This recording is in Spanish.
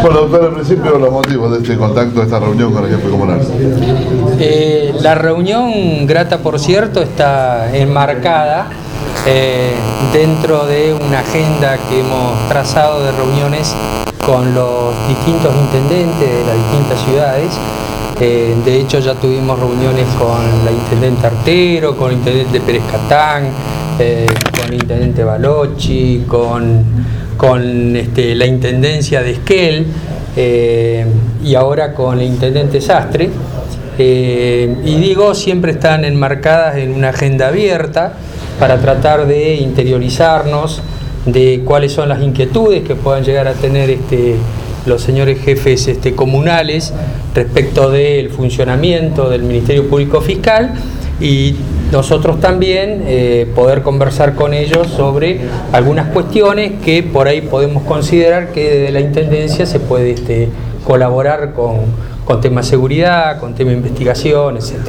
Bueno, doctor, al principio los motivos de este contacto, de esta reunión con el jefe comunal. La reunión, grata por cierto, está enmarcada dentro de una agenda que hemos trazado de reuniones con los distintos intendentes de las distintas ciudades. De hecho ya tuvimos reuniones con la intendente Artero, con el intendente Pérez Catán, con el intendente Balochi, con la intendencia de Esquel y ahora con el intendente Sastre. Y digo, siempre están enmarcadas en una agenda abierta para tratar de interiorizarnos de cuáles son las inquietudes que puedan llegar a tener los señores jefes comunales respecto del funcionamiento del Ministerio Público Fiscal, y nosotros también poder conversar con ellos sobre algunas cuestiones que por ahí podemos considerar que desde la Intendencia se puede colaborar con temas de seguridad, con temas de investigación, etc.